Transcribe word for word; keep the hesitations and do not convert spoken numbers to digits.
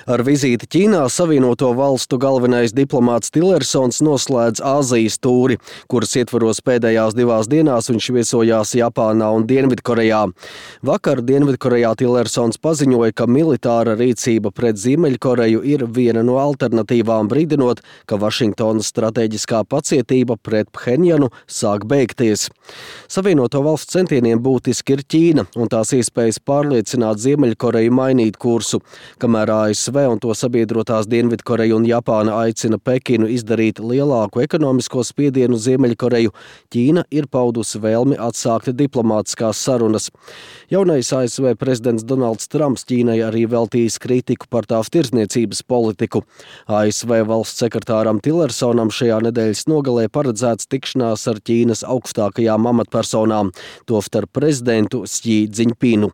Ar vizīti Ķīnā Savienoto valstu galvenais diplomāts Tillersons noslēdz Āzijas tūri, kuras ietvaros pēdējās divās dienās viņš viesojās Japānā un Dienvidkorejā. Vakar Dienvidkorejā Tillersons paziņoja, ka militāra rīcība pret Ziemeļkoreju ir viena no alternatīvām, brīdinot, ka Vašingtonas stratēģiskā pacietība pret Phenjanu sāk beigties. Savienoto valstu centieniem būtiski ir Ķīna un tās iespējas pārliecināt Ziemeļkoreju mainīt kursu, kamēr A S V un to sabiedrotās Dienvidkoreja un Japāna aicina Pekinu izdarīt lielāku ekonomisko spiedienu uz Ziemeļkoreju, Ķīna ir paudusi vēlmi atsākt diplomātiskās sarunas. Jaunais A S V prezidents Donalds Trumps Ķīnai arī veltījis kritiku par tās tirdzniecības politiku. A S V valsts sekretāram Tillersonam šajā nedēļas nogalē paredzēts tikšanās ar Ķīnas augstākajām amatpersonām, tostarp prezidentu Sji Dzinpinu.